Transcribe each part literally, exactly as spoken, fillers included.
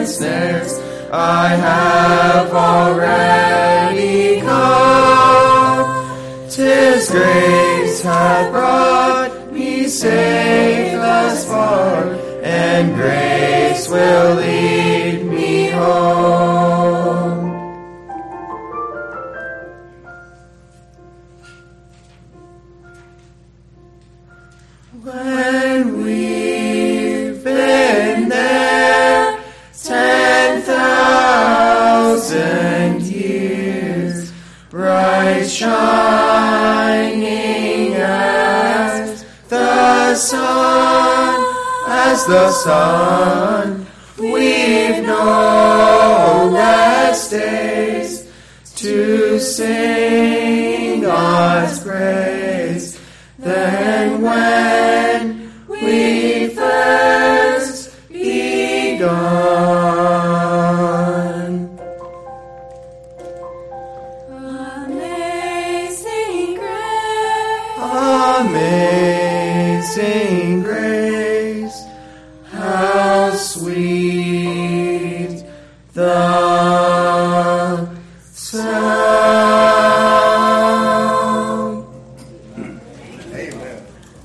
and snares I have already come. 'Tis grace hath brought me safe thus far, and grace will lead me home. When we've been there ten thousand years, bright shining as the sun, as the sun, we've no less days to sing God's praise than when we first begun. Amazing grace, amazing grace, how sweet the sound. Amen.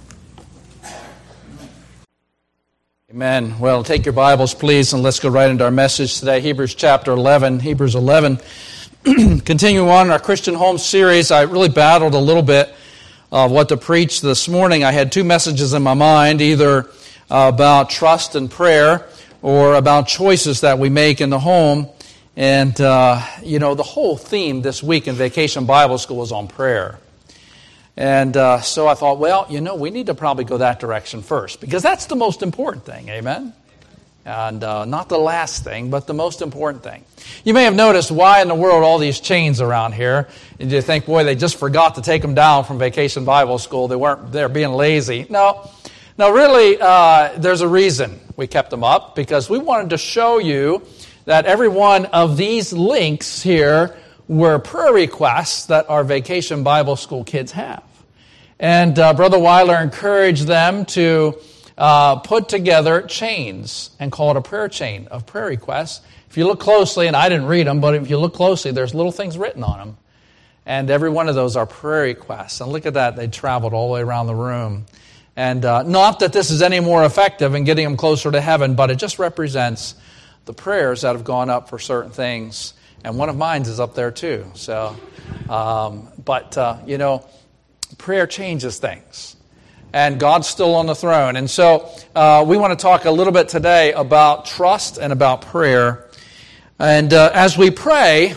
Amen. Well, take your Bibles, please, and let's go right into our message today. Hebrews chapter eleven. Hebrews eleven. Continuing on in our Christian Home series, I really battled a little bit of what to preach this morning. I had two messages in my mind, either uh, about trust and prayer or about choices that we make in the home. And, uh, you know, the whole theme this week in Vacation Bible School was on prayer. And uh, so I thought, well, you know, we need to probably go that direction first, because that's the most important thing, amen? And uh, not the last thing, but the most important thing. You may have noticed, why in the world all these chains around here? And you think, boy, they just forgot to take them down from Vacation Bible School. They weren't, they're being lazy. No, no, really, uh, there's a reason we kept them up, because we wanted to show you that every one of these links here were prayer requests that our Vacation Bible School kids have. And uh, Brother Weiler encouraged them to uh, put together chains and call it a prayer chain of prayer requests. If you look closely, and I didn't read them, but if you look closely, there's little things written on them. And every one of those are prayer requests. And look at that, they traveled all the way around the room. And uh, not that this is any more effective in getting them closer to heaven, but it just represents the prayers that have gone up for certain things. And one of mine is up there too. So, um, but, uh, you know, prayer changes things. And God's still on the throne. And so uh, we want to talk a little bit today about trust and about prayer. And uh, as we pray,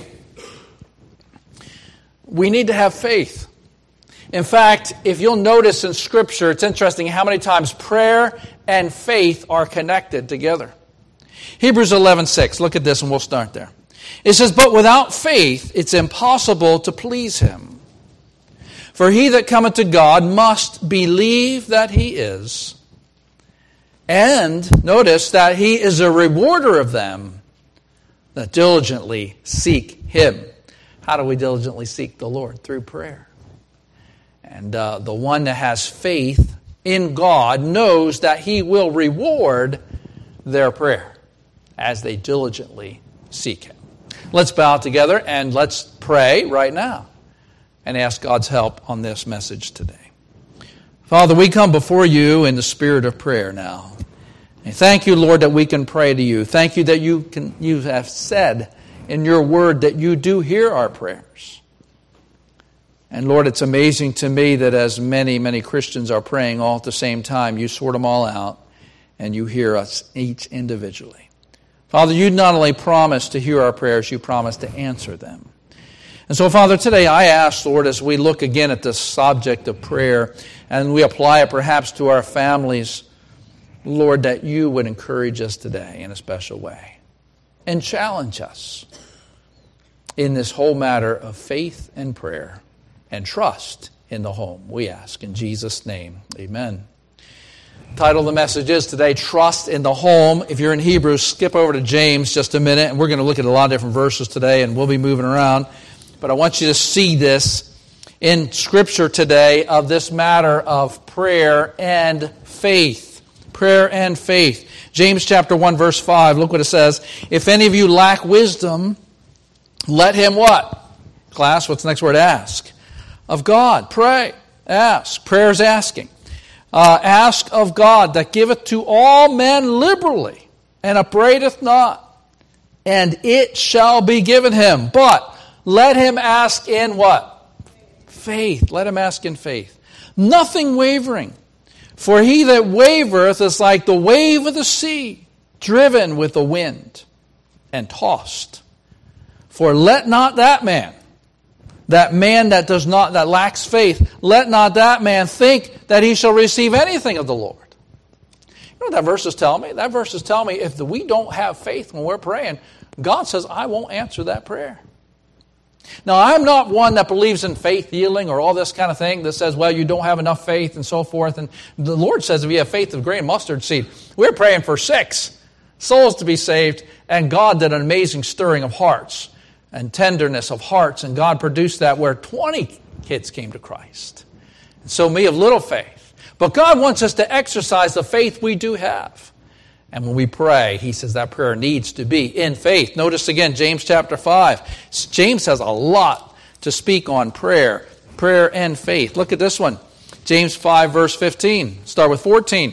we need to have faith. In fact, if you'll notice in Scripture, it's interesting how many times prayer and faith are connected together. Hebrews eleven six, look at this and we'll start there. It says, "But without faith it's impossible to please Him. For he that cometh to God must believe that He is, and," notice, "that He is a rewarder of them that diligently seek Him." How do we diligently seek the Lord? Through prayer. And uh, the one that has faith in God knows that He will reward their prayer as they diligently seek Him. Let's bow together and let's pray right now and ask God's help on this message today. Father, we come before You in the spirit of prayer now. And thank You, Lord, that we can pray to You. Thank You that You can You have said in Your word that You do hear our prayers. And Lord, it's amazing to me that as many, many Christians are praying all at the same time, You sort them all out and You hear us each individually. Father, You not only promise to hear our prayers, You promise to answer them. And so, Father, today I ask, Lord, as we look again at this subject of prayer and we apply it perhaps to our families, Lord, that You would encourage us today in a special way and challenge us in this whole matter of faith and prayer and trust in the home. We ask in Jesus' name, amen. The title of the message is today, Trust in the Home. If you're in Hebrews, skip over to James just a minute, and we're going to look at a lot of different verses today, and we'll be moving around. But I want you to see this in Scripture today of this matter of prayer and faith. Prayer and faith. James chapter one, verse five, look what it says. If any of you lack wisdom, let him what? Class, what's the next word? Ask. Of God. Pray. Ask. Prayer is asking. Uh, ask of God that giveth to all men liberally and upbraideth not, and it shall be given him. But let him ask in what? Faith. Let him ask in faith. Nothing wavering. For he that wavereth is like the wave of the sea, driven with the wind and tossed. For let not that man, that man that does not, that lacks faith, let not that man think that he shall receive anything of the Lord. You know what that verse is telling me? That verse is telling me if we don't have faith when we're praying, God says, I won't answer that prayer. Now, I'm not one that believes in faith healing or all this kind of thing that says, well, you don't have enough faith and so forth. And the Lord says if you have faith of grain mustard seed, we're praying for six souls to be saved, and God did an amazing stirring of hearts and tenderness of hearts, and God produced that where twenty kids came to Christ. And so me of little faith. But God wants us to exercise the faith we do have. And when we pray, he says that prayer needs to be in faith. Notice again, James chapter five. James has a lot to speak on prayer, prayer and faith. Look at this one. James five, verse fifteen. Start with fourteen.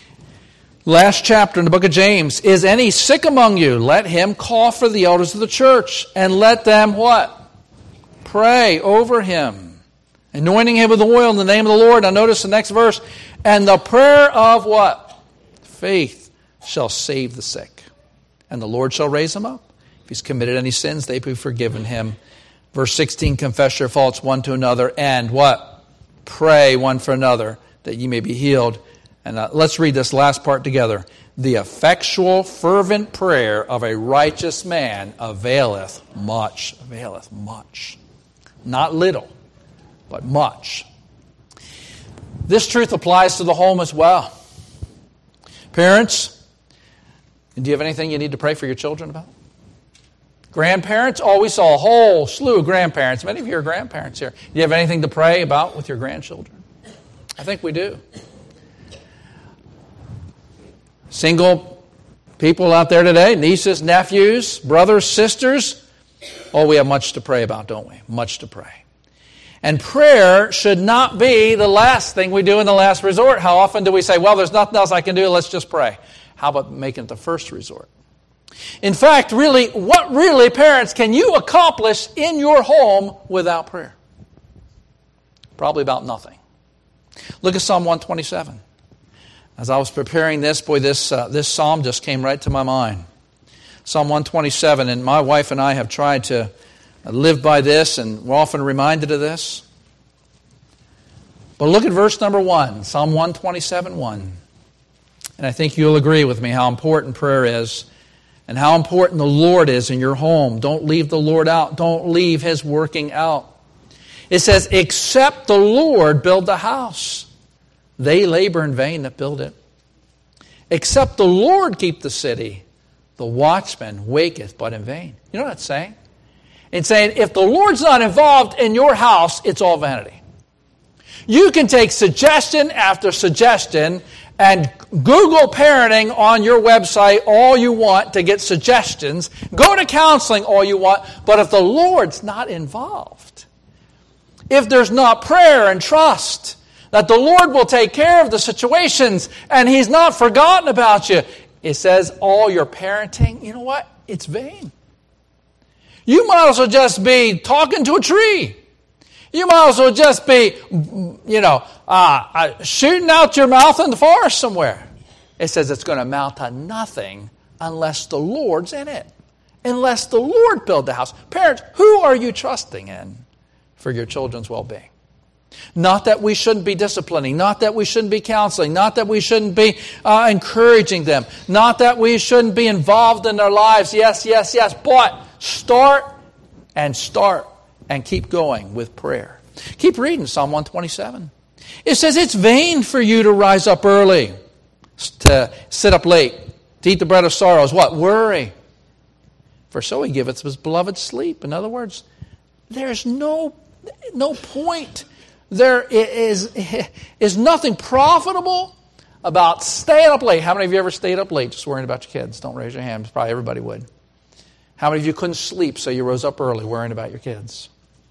Last chapter in the book of James. Is any sick among you? Let him call for the elders of the church, and let them what? Pray over him, anointing him with oil in the name of the Lord. Now notice the next verse. And the prayer of what? Faith shall save the sick, and the Lord shall raise him up. If he's committed any sins, they be forgiven him. Verse sixteen, confess your faults one to another, and what? Pray one for another, that ye may be healed. And uh, let's read this last part together. The effectual, fervent prayer of a righteous man availeth much. Availeth much. Not little, but much. This truth applies to the home as well. Parents, do you have anything you need to pray for your children about? Grandparents? Oh, we saw a whole slew of grandparents. Many of you are grandparents here. Do you have anything to pray about with your grandchildren? I think we do. Single people out there today, nieces, nephews, brothers, sisters. Oh, we have much to pray about, don't we? Much to pray. And prayer should not be the last thing we do in the last resort. How often do we say, well, there's nothing else I can do, let's just pray? How about making it the first resort? In fact, really, what really, parents, can you accomplish in your home without prayer? Probably about nothing. Look at Psalm one twenty-seven. As I was preparing this, boy, this uh, this psalm just came right to my mind. Psalm one twenty-seven, and my wife and I have tried to live by this, and we're often reminded of this. But look at verse number one, Psalm one twenty-seven, one. And I think you'll agree with me how important prayer is and how important the Lord is in your home. Don't leave the Lord out. Don't leave His working out. It says, except the Lord build the house, they labor in vain that build it. Except the Lord keep the city, the watchman waketh but in vain. You know what it's saying? It's saying if the Lord's not involved in your house, it's all vanity. You can take suggestion after suggestion and Google parenting on your website all you want to get suggestions. Go to counseling all you want. But if the Lord's not involved, if there's not prayer and trust that the Lord will take care of the situations and He's not forgotten about you, it says all your parenting, you know what? It's vain. You might as well just be talking to a tree. You might as well just be, you know, uh, uh, shooting out your mouth in the forest somewhere. It says it's going to amount to nothing unless the Lord's in it. Unless the Lord build the house. Parents, who are you trusting in for your children's well-being? Not that we shouldn't be disciplining. Not that we shouldn't be counseling. Not that we shouldn't be uh, encouraging them. Not that we shouldn't be involved in their lives. Yes, yes, yes. But start and start. And keep going with prayer. Keep reading Psalm one twenty-seven. It says it's vain for you to rise up early, to sit up late, to eat the bread of sorrows. What? Worry. For so He giveth His beloved sleep. In other words, there's no, no point. There is, is nothing profitable about staying up late. How many of you ever stayed up late just worrying about your kids? Don't raise your hands. Probably everybody would. How many of you couldn't sleep, so you rose up early worrying about your kids?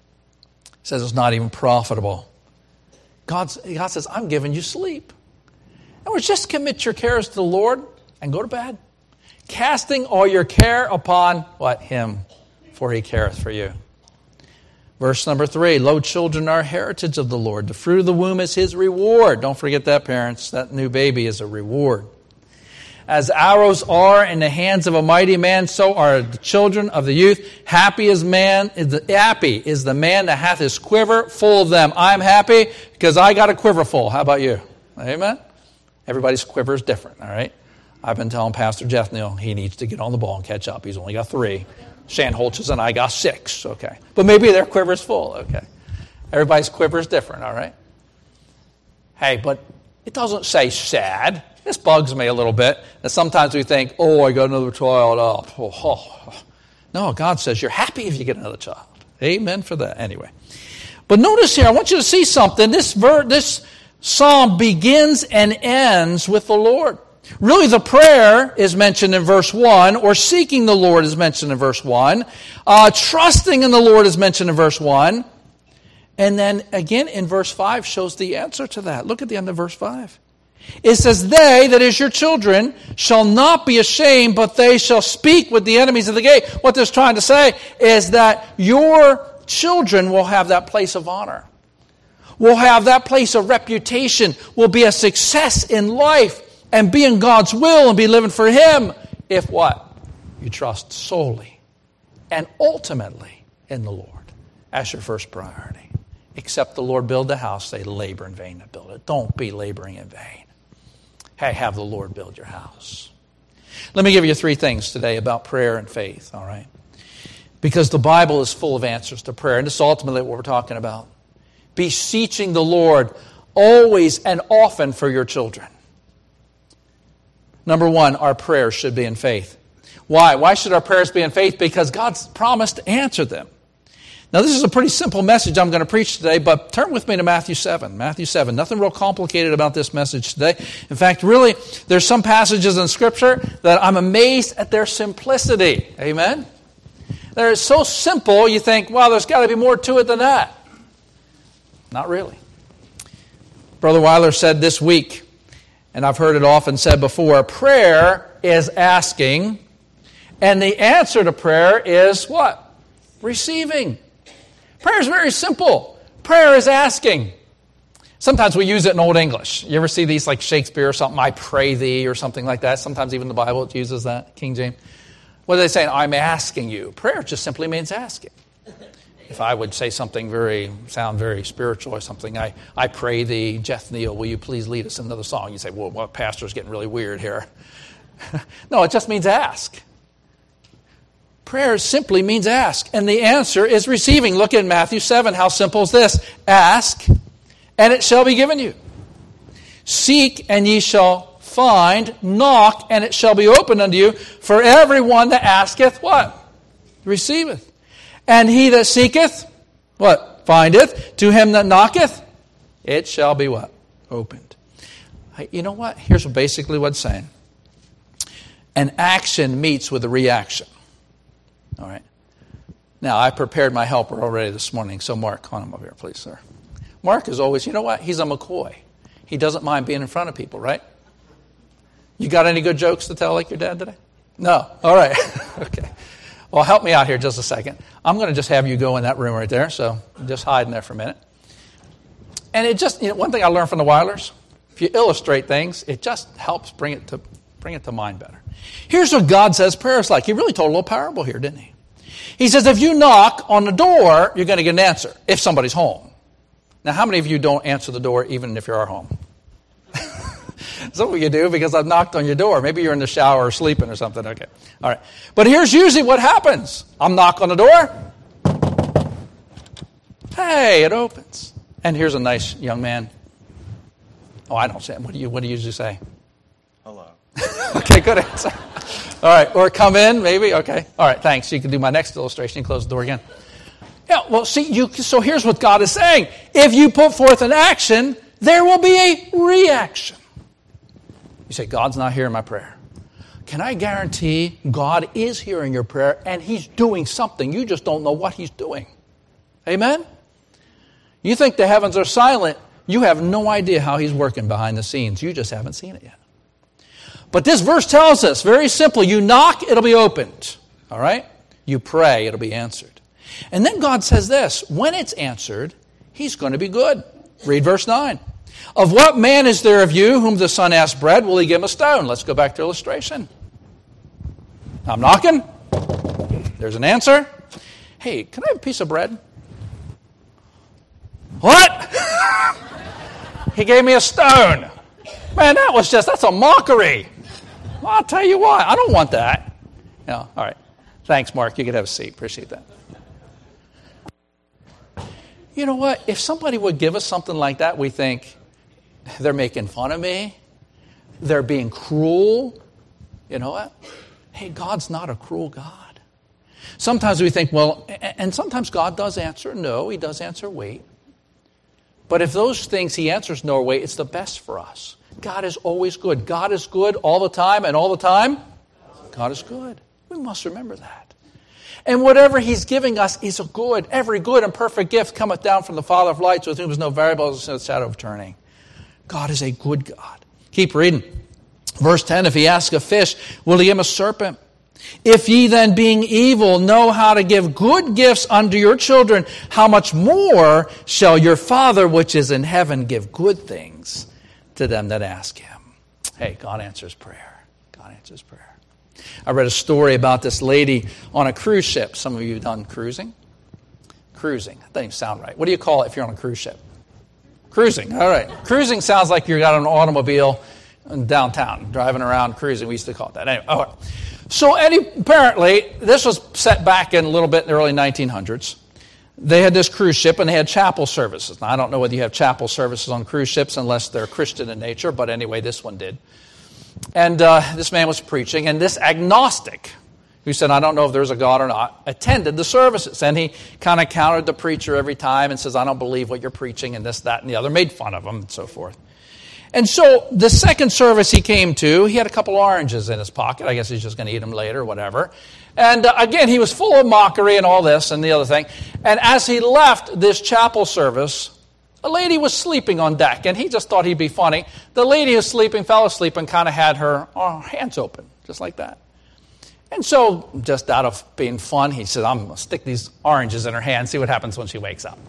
It says it's not even profitable. God's, God says, I'm giving you sleep. And we just commit your cares to the Lord and go to bed. Casting all your care upon, what? Him, for he careth for you. Verse number three, lo, children are heritage of the Lord. The fruit of the womb is his reward. Don't forget that, parents. That new baby is a reward. As arrows are in the hands of a mighty man, so are the children of the youth. Happy is man, is the, happy is the man that hath his quiver full of them. I'm happy because I got a quiver full. How about you? Amen? Everybody's quiver is different, all right? I've been telling Pastor Jeff Neal he needs to get on the ball and catch up. He's only got three. Shan Holches and I got six, okay. But maybe their quiver's full, okay. Everybody's quiver is different, all right? Hey, but it doesn't say sad. This bugs me a little bit. And sometimes we think, oh, I got another child. Oh, oh, oh. No, God says you're happy if you get another child. Amen for that. Anyway. But notice here, I want you to see something. This ver- this psalm begins and ends with the Lord. Really, the prayer is mentioned in verse one, or seeking the Lord is mentioned in verse one. Uh, trusting in the Lord is mentioned in verse one. And then again in verse five shows the answer to that. Look at the end of verse five. It says, they, that is your children, shall not be ashamed, but they shall speak with the enemies of the gate. What this is trying to say is that your children will have that place of honor. Will have that place of reputation. Will be a success in life. And be in God's will and be living for Him. If what? You trust solely and ultimately in the Lord as your first priority. Except the Lord build the house, they labor in vain to build it. Don't be laboring in vain. Hey, have the Lord build your house. Let me give you three things today about prayer and faith, all right? Because the Bible is full of answers to prayer, and this is ultimately what we're talking about. Beseeching the Lord always and often for your children. Number one, our prayers should be in faith. Why? Why should our prayers be in faith? Because God's promised to answer them. Now, this is a pretty simple message I'm going to preach today, but turn with me to Matthew seven. Matthew seven. Nothing real complicated about this message today. In fact, really, there's some passages in Scripture that I'm amazed at their simplicity. Amen? They're so simple, you think, well, there's got to be more to it than that. Not really. Brother Weiler said this week, and I've heard it often said before, prayer is asking, and the answer to prayer is what? Receiving. Prayer is very simple. Prayer is asking. Sometimes we use it in Old English. You ever see these like Shakespeare or something, I pray thee or something like that? Sometimes even the Bible uses that, King James. What are they saying? I'm asking you. Prayer just simply means asking. If I would say something very, sound very spiritual or something, I, I pray thee, Jeff Neal, will you please lead us in another song? You say, well, well, pastor's getting really weird here. No, it just means ask. Prayer simply means ask, and the answer is receiving. Look at Matthew seven. How simple is this? Ask, and it shall be given you. Seek, and ye shall find. Knock, and it shall be opened unto you. For everyone that asketh, what? Receiveth. And he that seeketh, what? Findeth. To him that knocketh, it shall be what? Opened. You know what? Here's basically what it's saying. An action meets with a reaction. All right. Now, I prepared my helper already this morning, so Mark, come on over here, please, sir. Mark is always, you know what? He's a McCoy. He doesn't mind being in front of people, right? You got any good jokes to tell like your dad today? No. All right. Okay. Well, help me out here just a second. I'm going to just have you go in that room right there, so just hide in there for a minute. And it just, you know, one thing I learned from the Weilers, if you illustrate things, it just helps bring it to bring it to mind better. Here's what God says prayer is like. He really told a little parable here, didn't he? He says, if you knock on the door, you're going to get an answer, if somebody's home. Now, how many of you don't answer the door even if you're home? Some of you do, because I've knocked on your door. Maybe you're in the shower or sleeping or something. Okay. All right. But here's usually what happens. I'm knock on the door. Hey, it opens. And here's a nice young man. Oh, I don't say it. What do you, what do you usually say? Hello. Okay, good answer. All right. Or come in, maybe. Okay. All right, thanks. You can do my next illustration and close the door again. Yeah, well, see, you. So here's what God is saying. If you put forth an action, there will be a reaction. You say, God's not hearing my prayer. Can I guarantee God is hearing your prayer and He's doing something? You just don't know what He's doing. Amen? You think the heavens are silent. You have no idea how He's working behind the scenes. You just haven't seen it yet. But this verse tells us, very simply, you knock, it'll be opened. All right? You pray, it'll be answered. And then God says this, when it's answered, He's going to be good. Read verse nine. Of what man is there of you whom the son asks bread, will he give him a stone? Let's go back to illustration. I'm knocking. There's an answer. Hey, can I have a piece of bread? What? He gave me a stone. Man, that was just, that's a mockery. Well, I'll tell you what, I don't want that. No, all right. Thanks, Mark. You can have a seat. Appreciate that. You know what? If somebody would give us something like that, we think they're making fun of me. They're being cruel. You know what? Hey, God's not a cruel God. Sometimes we think, well, and sometimes God does answer. No, He does answer, wait. But if those things He answers no, wait, it's the best for us. God is always good. God is good all the time, and all the time, God is good. We must remember that. And whatever He's giving us is a good. Every good and perfect gift cometh down from the Father of lights, with whom is no variable in the shadow of turning. God is a good God. Keep reading. Verse ten, if he asks a fish, will He give him a serpent? If ye then, being evil, know how to give good gifts unto your children, how much more shall your Father which is in heaven give good things to them that ask Him? Hey, God answers prayer. God answers prayer. I read a story about this lady on a cruise ship. Some of you have done cruising. Cruising. That doesn't even sound right. What do you call it if you're on a cruise ship? Cruising. All right. Cruising sounds like you've got an automobile in downtown, driving around cruising. We used to call it that. Anyway, all right. So any, apparently, this was set back in a little bit in the early nineteen hundreds. They had this cruise ship, and they had chapel services. Now, I don't know whether you have chapel services on cruise ships unless they're Christian in nature, but anyway, this one did. And uh, this man was preaching, and this agnostic, who said, I don't know if there's a God or not, attended the services. And he kind of countered the preacher every time and says, I don't believe what you're preaching, and this, that, and the other, made fun of him, and so forth. And so the second service he came to, he had a couple oranges in his pocket. I guess he's just going to eat them later, whatever. And uh, again, he was full of mockery and all this and the other thing. And as he left this chapel service, a lady was sleeping on deck, and he just thought he'd be funny. The lady who's sleeping fell asleep and kind of had her uh, hands open, just like that. And so, just out of being fun, he said, I'm going to stick these oranges in her hand, see what happens when she wakes up.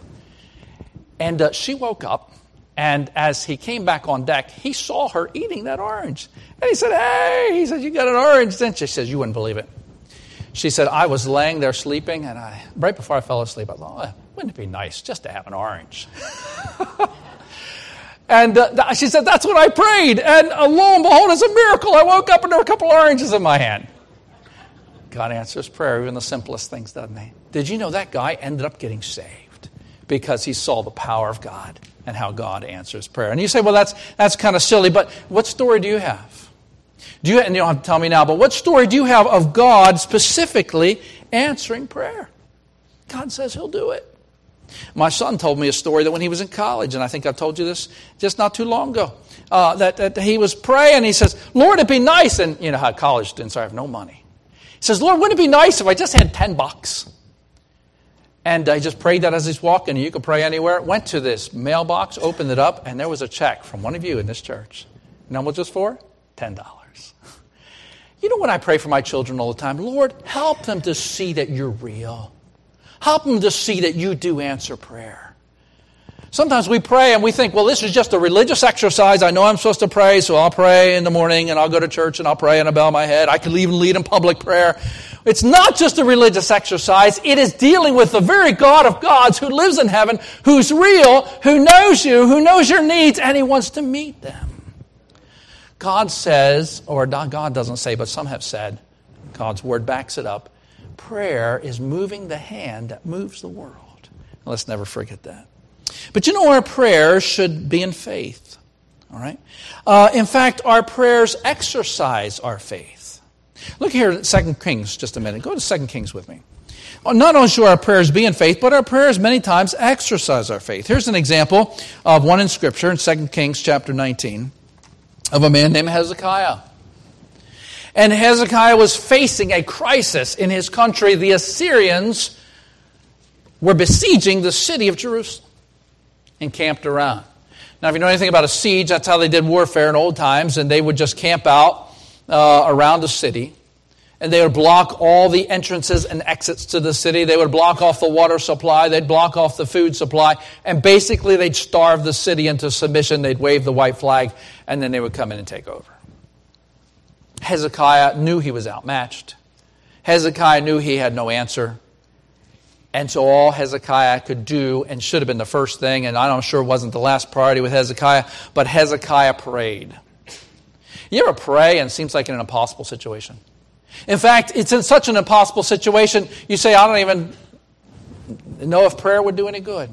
And uh, she woke up, and as he came back on deck, he saw her eating that orange. And he said, hey, he said, you got an orange, didn't you? She says, you wouldn't believe it. She said, I was laying there sleeping, and I right before I fell asleep, I thought, oh, wouldn't it be nice just to have an orange? And uh, she said, that's what I prayed. And uh, lo and behold, it's a miracle. I woke up and there were a couple oranges in my hand. God answers prayer, even the simplest things, doesn't He? Did you know that guy ended up getting saved because he saw the power of God and how God answers prayer? And you say, well, that's that's kind of silly, but what story do you have? Do you, and you don't have to tell me now, but what story do you have of God specifically answering prayer? God says He'll do it. My son told me a story that when he was in college, and I think I've told you this just not too long ago, uh, that, that he was praying, he says, Lord, it'd be nice, and you know how college students are, I have no money. He says, Lord, wouldn't it be nice if I just had ten bucks? And I just prayed that as he's walking, and you could pray anywhere. Went to this mailbox, opened it up, and there was a check from one of you in this church. You know what it was for? ten dollars. You know what I pray for my children all the time? Lord, help them to see that you're real. Help them to see that you do answer prayer. Sometimes we pray and we think, well, this is just a religious exercise. I know I'm supposed to pray, so I'll pray in the morning and I'll go to church and I'll pray and I'll bow my head. I can even lead in public prayer. It's not just a religious exercise. It is dealing with the very God of gods who lives in heaven, who's real, who knows you, who knows your needs, and He wants to meet them. God says, or not God doesn't say, but some have said, God's word backs it up, prayer is moving the hand that moves the world. Let's never forget that. But you know, our prayers should be in faith. All right? Uh, in fact, our prayers exercise our faith. Look here at Second Kings just a minute. Go to Second Kings with me. Well, not only should our prayers be in faith, but our prayers many times exercise our faith. Here's an example of one in Scripture in Second Kings chapter nineteen. of a man named Hezekiah. And Hezekiah was facing a crisis in his country. The Assyrians were besieging the city of Jerusalem, encamped around. Now, if you know anything about a siege, that's how they did warfare in old times, and they would just camp out uh, around the city, and they would block all the entrances and exits to the city. They would block off the water supply. They'd block off the food supply, and basically they'd starve the city into submission. They'd wave the white flag, and then they would come in and take over. Hezekiah knew he was outmatched. Hezekiah knew he had no answer. And so all Hezekiah could do, and should have been the first thing, and I'm sure it wasn't the last priority with Hezekiah, but Hezekiah prayed. You ever pray and it seems like in an impossible situation? In fact, it's in such an impossible situation, you say, I don't even know if prayer would do any good.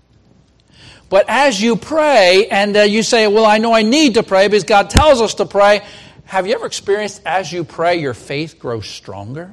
But as you pray, and uh, you say, well, I know I need to pray because God tells us to pray, have you ever experienced as you pray, your faith grows stronger?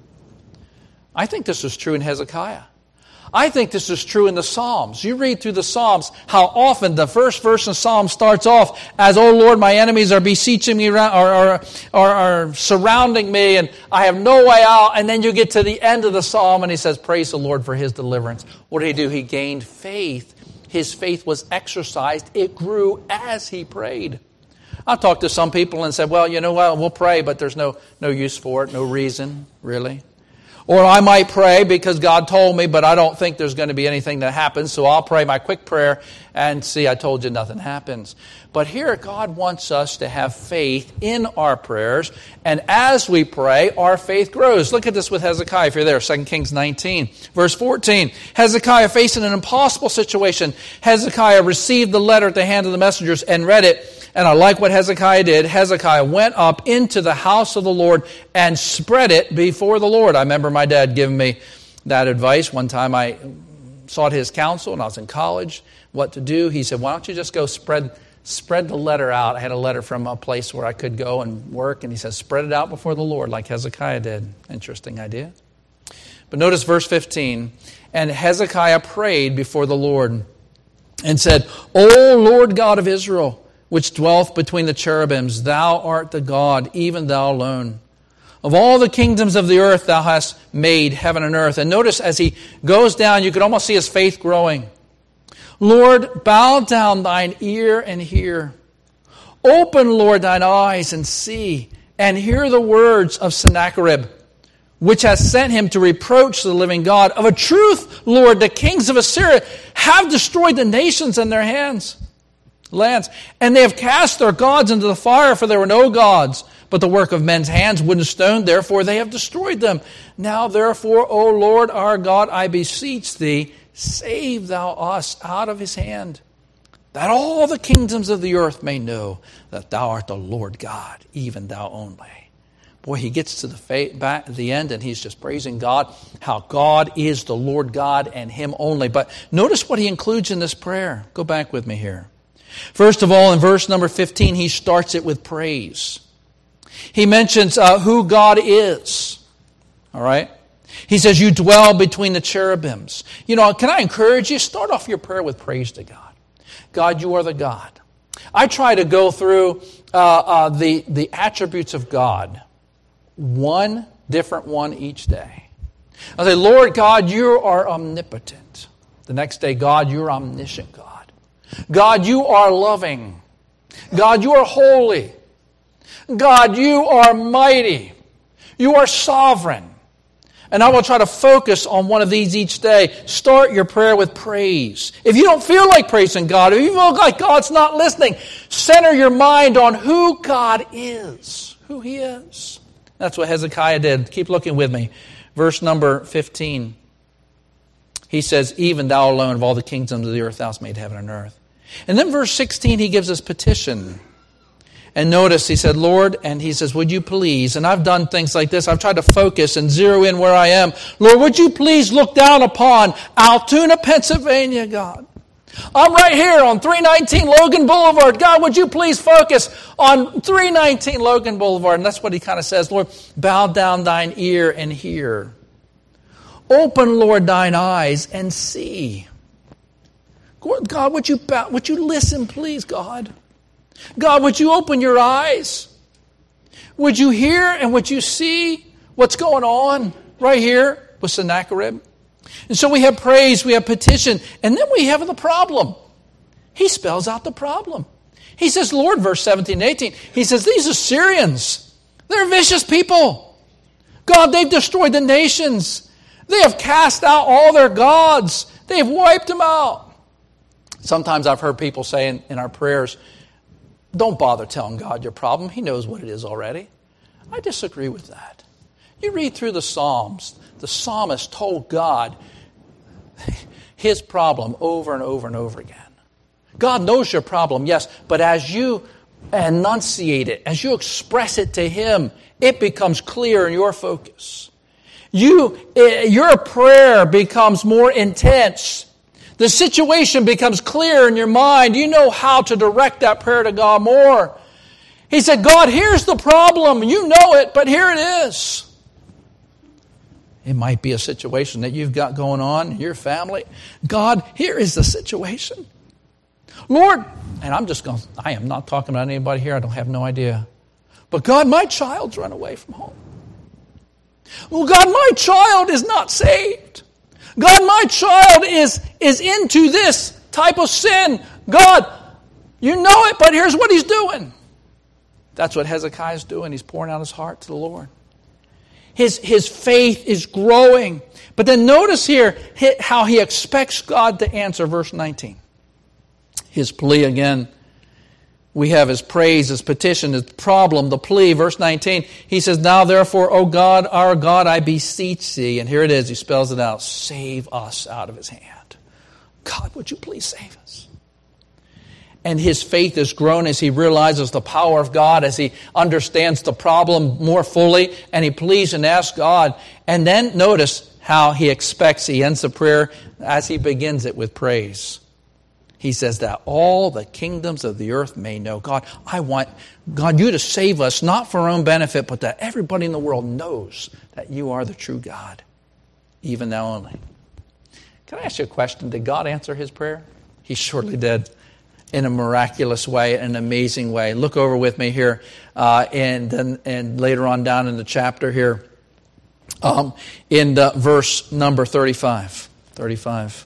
I think this is true in Hezekiah. I think this is true in the Psalms. You read through the Psalms, how often the first verse in Psalm starts off as, "Oh Lord, my enemies are beseeching me around, or, or, or are surrounding me, and I have no way out." And then you get to the end of the Psalm, and he says, "Praise the Lord for His deliverance." What did he do? He gained faith. His faith was exercised. It grew as he prayed. I talked to some people and said, "Well, you know what? We'll pray, but there's no no use for it, no reason, really." Or I might pray because God told me, but I don't think there's going to be anything that happens, so I'll pray my quick prayer and see, I told you nothing happens. But here God wants us to have faith in our prayers, and as we pray, our faith grows. Look at this with Hezekiah, if you're there, Second Kings nineteen, verse fourteen. Hezekiah facing an impossible situation. Hezekiah received the letter at the hand of the messengers and read it. And I like what Hezekiah did. Hezekiah went up into the house of the Lord and spread it before the Lord. I remember my dad giving me that advice. One time I sought his counsel and I was in college, what to do. He said, why don't you just go spread spread the letter out. I had a letter from a place where I could go and work. And he says, spread it out before the Lord like Hezekiah did. Interesting idea. But notice verse fifteen. And Hezekiah prayed before the Lord and said, O Lord God of Israel, which dwelleth between the cherubims, thou art the God, even thou alone. Of all the kingdoms of the earth, thou hast made heaven and earth. And notice as he goes down, you could almost see his faith growing. Lord, bow down thine ear and hear. Open, Lord, thine eyes and see, and hear the words of Sennacherib, which has sent him to reproach the living God. Of a truth, Lord, the kings of Assyria have destroyed the nations in their hands. lands. And they have cast their gods into the fire, for there were no gods, but the work of men's hands, wood and stone, therefore they have destroyed them. Now therefore, O Lord our God, I beseech thee, save thou us out of his hand, that all the kingdoms of the earth may know that thou art the Lord God, even thou only. Boy, he gets to the fa- back at the end and he's just praising God, how God is the Lord God and him only. But notice what he includes in this prayer. Go back with me here. First of all, in verse number fifteen, he starts it with praise. He mentions uh, who God is. All right? He says, you dwell between the cherubims. You know, can I encourage you? Start off your prayer with praise to God. God, you are the God. I try to go through uh, uh, the, the attributes of God, one different one each day. I say, Lord God, you are omnipotent. The next day, God, you're omniscient, God. God, you are loving. God, you are holy. God, you are mighty. You are sovereign. And I will try to focus on one of these each day. Start your prayer with praise. If you don't feel like praising God, if you feel like God's not listening, center your mind on who God is, who he is. That's what Hezekiah did. Keep looking with me. Verse number fifteen. He says, even thou alone of all the kingdoms of the earth, thou hast made heaven and earth. And then verse sixteen, he gives us petition. And notice, he said, Lord, and he says, would you please, and I've done things like this, I've tried to focus and zero in where I am. Lord, would you please look down upon Altoona, Pennsylvania, God? I'm right here on three nineteen Logan Boulevard. God, would you please focus on three nineteen Logan Boulevard? And that's what he kind of says, Lord, bow down thine ear and hear. Open, Lord, thine eyes and see. God, would you bow, would you listen, please, God? God, would you open your eyes? Would you hear and would you see what's going on right here with Sennacherib? And so we have praise, we have petition, and then we have the problem. He spells out the problem. He says, Lord, verse seventeen and eighteen, he says, these Assyrians, they're vicious people. God, they've destroyed the nations. They have cast out all their gods. They've wiped them out. Sometimes I've heard people say in, in our prayers, don't bother telling God your problem. He knows what it is already. I disagree with that. You read through the Psalms. The psalmist told God his problem over and over and over again. God knows your problem, yes, but as you enunciate it, as you express it to Him, it becomes clear in your focus. You, your prayer becomes more intense. The situation becomes clear in your mind. You know how to direct that prayer to God more. He said, God, here's the problem. You know it, but here it is. It might be a situation that you've got going on in your family. God, here is the situation. Lord, and I'm just going, I am not talking about anybody here. I don't have no idea. But God, my child's run away from home. Well, God, my child is not saved. God, my child is, is into this type of sin. God, you know it, but here's what he's doing. That's what Hezekiah's doing. He's pouring out his heart to the Lord. His, his faith is growing. But then notice here how he expects God to answer. Verse nineteen. His plea again. We have his praise, his petition, his problem, the plea. Verse nineteen, he says, now therefore, O God, our God, I beseech thee. And here it is, he spells it out. Save us out of his hand. God, would you please save us? And his faith has grown as he realizes the power of God, as he understands the problem more fully, and he pleads and asks God. And then notice how he expects, he ends the prayer as he begins it with praise. He says that all the kingdoms of the earth may know. God, I want, God, you to save us, not for our own benefit, but that everybody in the world knows that you are the true God, even now only. Can I ask you a question? Did God answer his prayer? He surely did, in a miraculous way, an amazing way. Look over with me here, uh, and then and later on down in the chapter here, um, in the verse number thirty-five. thirty-five.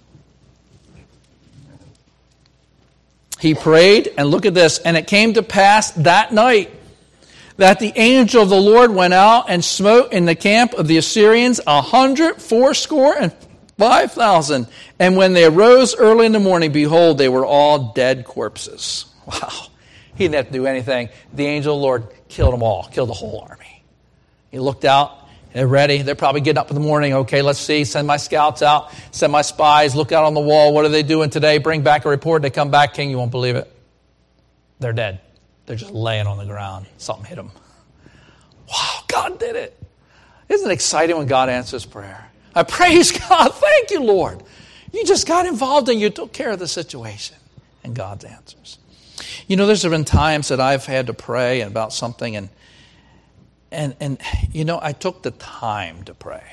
He prayed, and look at this, and it came to pass that night that the angel of the Lord went out and smote in the camp of the Assyrians a hundred fourscore and five thousand. And when they arose early in the morning, behold, they were all dead corpses. Wow. He didn't have to do anything. The angel of the Lord killed them all, killed the whole army. He looked out. They're ready. They're probably getting up in the morning. Okay, let's see. Send my scouts out. Send my spies. Look out on the wall. What are they doing today? Bring back a report. They come back. King, you won't believe it. They're dead. They're just laying on the ground. Something hit them. Wow, God did it. Isn't it exciting when God answers prayer? I praise God. Thank you, Lord. You just got involved and you took care of the situation. And God answers. You know, there's been times that I've had to pray about something and And, and you know, I took the time to pray.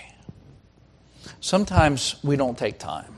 Sometimes we don't take time.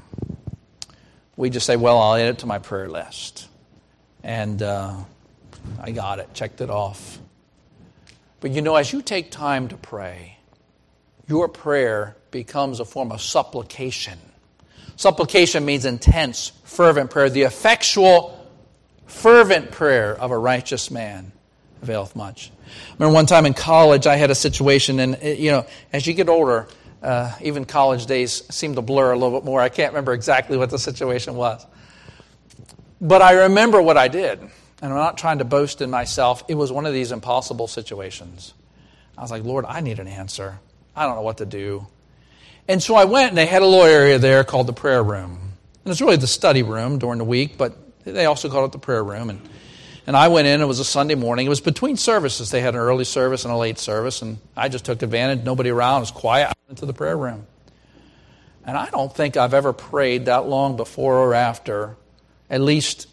We just say, well, I'll add it to my prayer list. And uh, I got it, checked it off. But you know, as you take time to pray, your prayer becomes a form of supplication. Supplication means intense, fervent prayer. The effectual, fervent prayer of a righteous man availeth much. I remember one time in college, I had a situation, and you know, as you get older, uh, even college days seem to blur a little bit more. I can't remember exactly what the situation was. But I remember what I did, and I'm not trying to boast in myself. It was one of these impossible situations. I was like, Lord, I need an answer. I don't know what to do. And so I went, and they had a little area there called the prayer room. And it's really the study room during the week, but they also called it the prayer room. And And I went in, it was a Sunday morning. It was between services. They had an early service and a late service, and I just took advantage. Nobody around, it was quiet. I went into the prayer room. And I don't think I've ever prayed that long before or after. At least,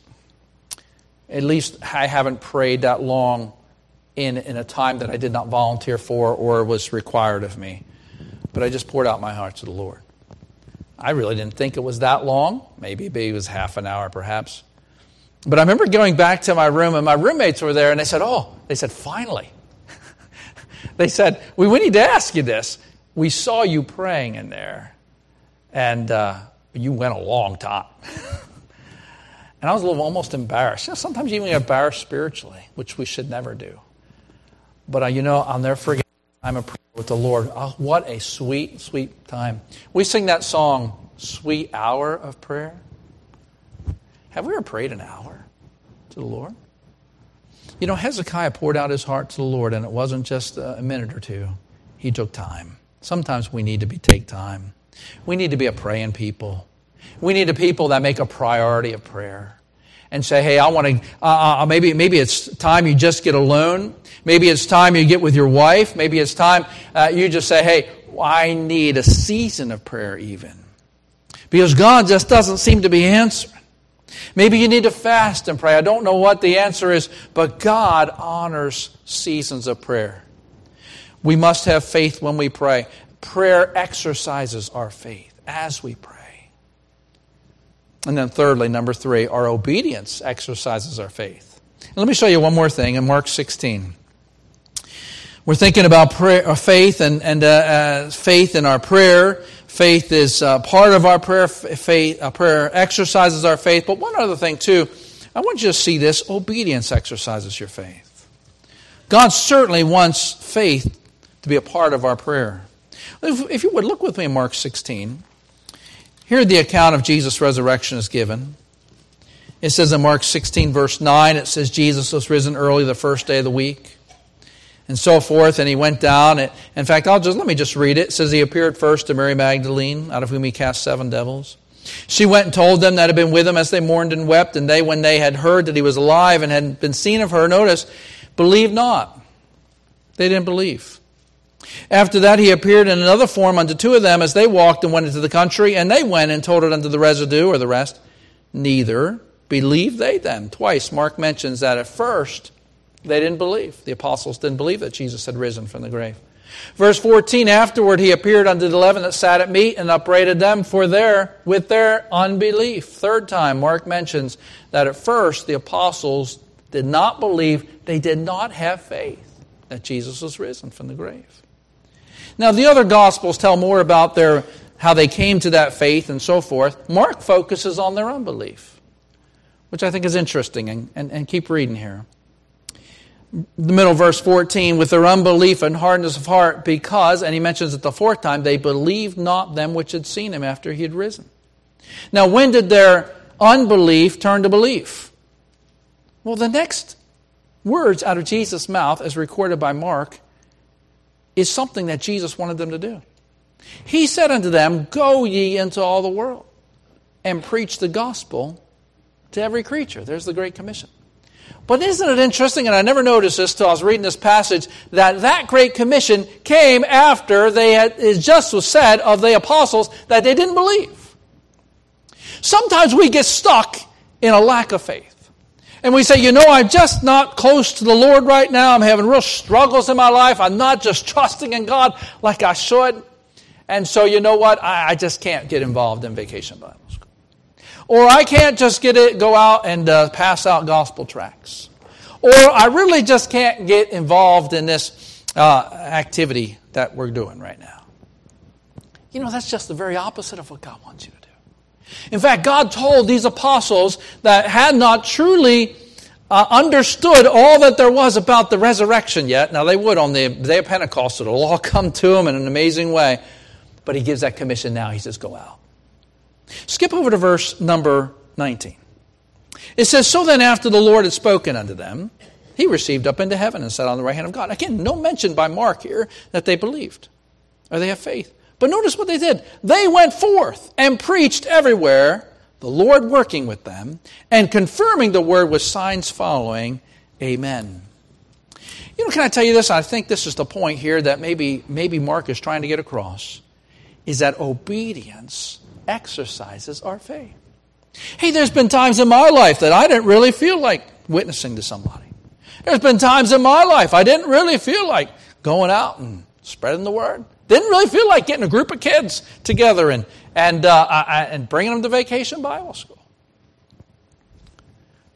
at least I haven't prayed that long in, in a time that I did not volunteer for or was required of me. But I just poured out my heart to the Lord. I really didn't think it was that long. Maybe, maybe it was half an hour perhaps. But I remember going back to my room, and my roommates were there, and they said, oh, they said, finally. They said, we, we need to ask you this. We saw you praying in there, and uh, you went a long time. And I was a little almost embarrassed. You know, sometimes you even get embarrassed spiritually, which we should never do. But, uh, you know, I'll never forget the time of prayer with the Lord. Oh, what a sweet, sweet time. We sing that song, Sweet Hour of Prayer. Have we ever prayed an hour to the Lord? You know, Hezekiah poured out his heart to the Lord, and it wasn't just a minute or two. He took time. Sometimes we need to be take time. We need to be a praying people. We need a people that make a priority of prayer and say, hey, I want to, uh, uh, maybe, maybe it's time you just get alone. Maybe it's time you get with your wife. Maybe it's time uh, you just say, hey, I need a season of prayer even. Because God just doesn't seem to be answering. Maybe you need to fast and pray. I don't know what the answer is, but God honors seasons of prayer. We must have faith when we pray. Prayer exercises our faith as we pray. And then thirdly, number three, our obedience exercises our faith. And let me show you one more thing in Mark sixteen. We're thinking about prayer, faith and, and uh, uh, faith in our prayer. Faith is uh, part of our prayer. Faith, uh, prayer exercises our faith. But one other thing too, I want you to see this. Obedience exercises your faith. God certainly wants faith to be a part of our prayer. If, if you would, look with me in Mark sixteen. Here the account of Jesus' resurrection is given. It says in Mark sixteen verse nine, it says Jesus was risen early the first day of the week. And so forth, and he went down. In fact, I'll just let me just read it. It says he appeared first to Mary Magdalene, out of whom he cast seven devils. She went and told them that had been with him as they mourned and wept. And they, when they had heard that he was alive and had been seen of her, notice, believed not. They didn't believe. After that, he appeared in another form unto two of them as they walked and went into the country. And they went and told it unto the residue, or the rest. Neither believed they them. Twice, Mark mentions that at first they didn't believe. The apostles didn't believe that Jesus had risen from the grave. Verse fourteen, afterward he appeared unto the eleven that sat at meat and upbraided them for their, with their unbelief. Third time, Mark mentions that at first the apostles did not believe. They did not have faith that Jesus was risen from the grave. Now the other Gospels tell more about their how they came to that faith and so forth. Mark focuses on their unbelief, which I think is interesting. And, and, and keep reading here. The middle verse fourteen, with their unbelief and hardness of heart, because, and he mentions it the fourth time, they believed not them which had seen him after he had risen. Now, when did their unbelief turn to belief? Well, the next words out of Jesus' mouth, as recorded by Mark, is something that Jesus wanted them to do. He said unto them, go ye into all the world and preach the gospel to every creature. There's the Great Commission. But isn't it interesting, and I never noticed this till I was reading this passage, that that Great Commission came after they had, it just was said of the apostles that they didn't believe. Sometimes we get stuck in a lack of faith. And we say, you know, I'm just not close to the Lord right now. I'm having real struggles in my life. I'm not just trusting in God like I should. And so, you know what? I, I just can't get involved in Vacation Bible School. Or I can't just get it, go out and uh, pass out gospel tracts. Or I really just can't get involved in this uh, activity that we're doing right now. You know, that's just the very opposite of what God wants you to do. In fact, God told these apostles that had not truly uh, understood all that there was about the resurrection yet. Now, they would on the day of Pentecost. It'll all come to them in an amazing way. But he gives that commission now. He says, go out. Skip over to verse number nineteen. It says, so then after the Lord had spoken unto them, he received up into heaven and sat on the right hand of God. Again, no mention by Mark here that they believed or they have faith. But notice what they did. They went forth and preached everywhere, the Lord working with them and confirming the word with signs following. Amen. You know, can I tell you this? I think this is the point here that maybe, maybe Mark is trying to get across, is that obedience exercises our faith. Hey, there's been times in my life that I didn't really feel like witnessing to somebody. There's been times in my life I didn't really feel like going out and spreading the word. Didn't really feel like getting a group of kids together and and uh, I, and bringing them to Vacation Bible School.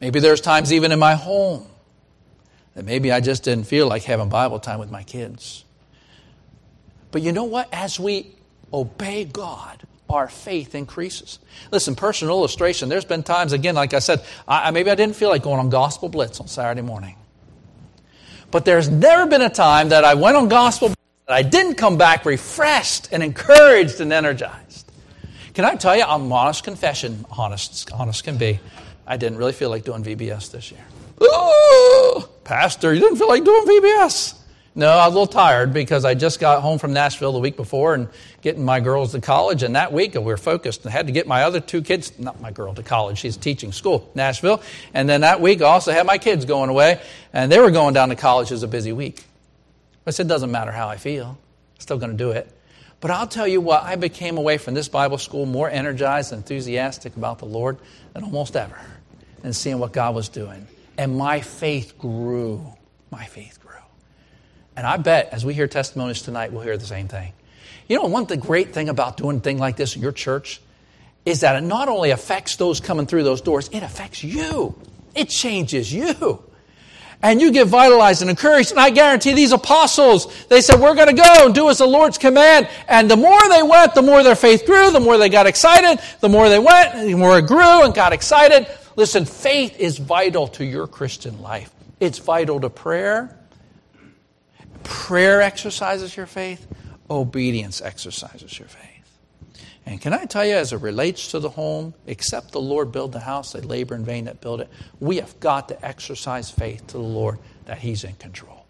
Maybe there's times even in my home that maybe I just didn't feel like having Bible time with my kids. But you know what? As we obey God, our faith increases. Listen, personal illustration, there's been times, again, like I said, I, maybe I didn't feel like going on Gospel Blitz on Saturday morning. But there's never been a time that I went on Gospel Blitz that I didn't come back refreshed and encouraged and energized. Can I tell you, I'm honest confession, honest, honest can be, I didn't really feel like doing V B S this year. Oh, Pastor, you didn't feel like doing V B S? No, I was a little tired because I just got home from Nashville the week before and getting my girls to college. And that week we were focused and had to get my other two kids, not my girl to college, she's teaching school, Nashville. And then that week I also had my kids going away and they were going down to college. It was a busy week. I said, it doesn't matter how I feel. I'm still going to do it. But I'll tell you what, I became away from this Bible school more energized and enthusiastic about the Lord than almost ever. And seeing what God was doing. And my faith grew. My faith grew. And I bet as we hear testimonies tonight, we'll hear the same thing. You know, one the great thing about doing a thing like this in your church is that it not only affects those coming through those doors, it affects you. It changes you. And you get vitalized and encouraged. And I guarantee these apostles, they said, we're going to go and do as the Lord's command. And the more they went, the more their faith grew, the more they got excited, the more they went, the more it grew and got excited. Listen, faith is vital to your Christian life. It's vital to prayer. Prayer exercises your faith. Obedience exercises your faith. And can I tell you, as it relates to the home, except the Lord build the house, they labor in vain that build it. We have got to exercise faith to the Lord that He's in control.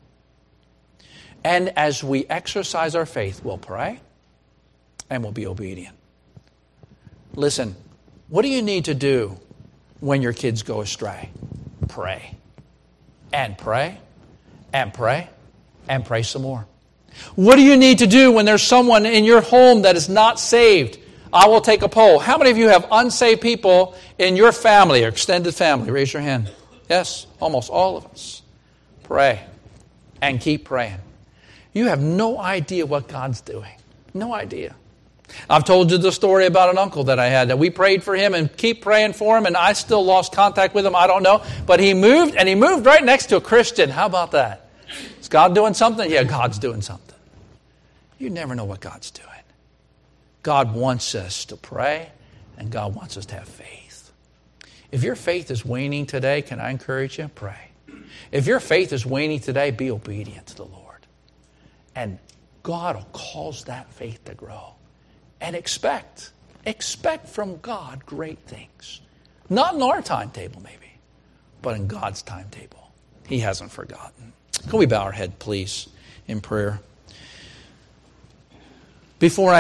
And as we exercise our faith, we'll pray and we'll be obedient. Listen, what do you need to do when your kids go astray? Pray. And pray. And pray. And pray some more. What do you need to do when there's someone in your home that is not saved? I will take a poll. How many of you have unsaved people in your family or extended family? Raise your hand. Yes, almost all of us. Pray. And keep praying. You have no idea what God's doing. No idea. I've told you the story about an uncle that I had, that we prayed for him and keep praying for him, and I still lost contact with him. I don't know. But he moved, and he moved right next to a Christian. How about that? Is God doing something? Yeah, God's doing something. You never know what God's doing. God wants us to pray, and God wants us to have faith. If your faith is waning today, can I encourage you? Pray. If your faith is waning today, be obedient to the Lord. And God will cause that faith to grow. And expect, expect from God great things. Not in our timetable, maybe, but in God's timetable. He hasn't forgotten. Can we bow our head, please, in prayer? Before I